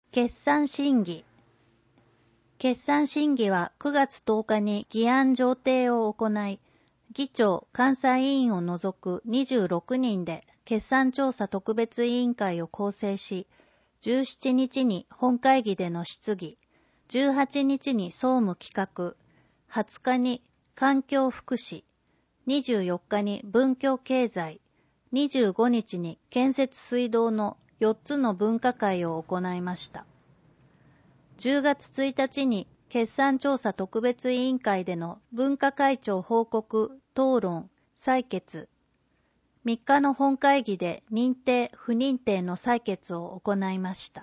決算審議。決算審議は9月10日に議案上呈を行い、議長、監査委員を除く26人で決算調査特別委員会を構成し、17日に本会議での質疑、18日に総務企画、20日に環境福祉、24日に文教経済、25日に建設水道の4つの分科会を行いました。10月1日に決算調査特別委員会での分科会長報告、討論、採決。3日の本会議で認定、不認定の採決を行いました。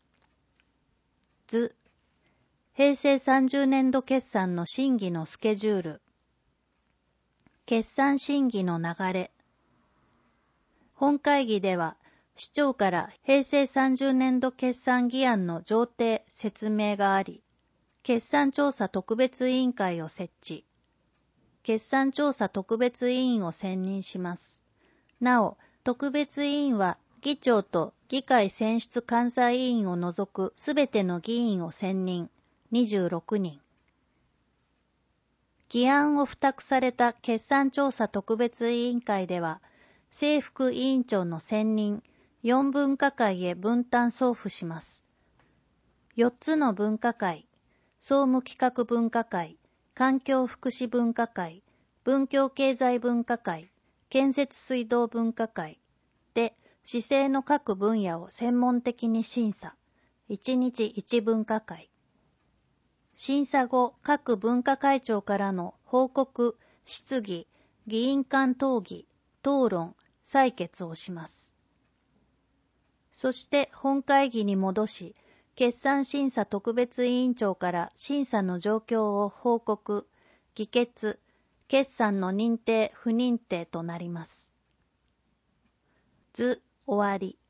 図。平成30年度決算の審議のスケジュール。決算審議の流れ。本会議では、市長から平成30年度決算議案の上呈説明があり、決算調査特別委員会を設置。決算調査特別委員を選任します。なお、特別委員は議長と議会選出監査委員を除くすべての議員を選任、26人。議案を付託された決算調査特別委員会では、正副委員長の選任、4分科会へ分担送付します。4つの分科会、総務企画分科会、環境福祉分科会、文教経済分科会、建設水道分科会で市政の各分野を専門的に審査、1日1分科会。審査後、各分科会長からの報告、質疑、議員間討議、討論、採決をします。そして本会議に戻し、決算審査特別委員長から審査の状況を報告、議決、決算の認定、不認定となります。図、終わり。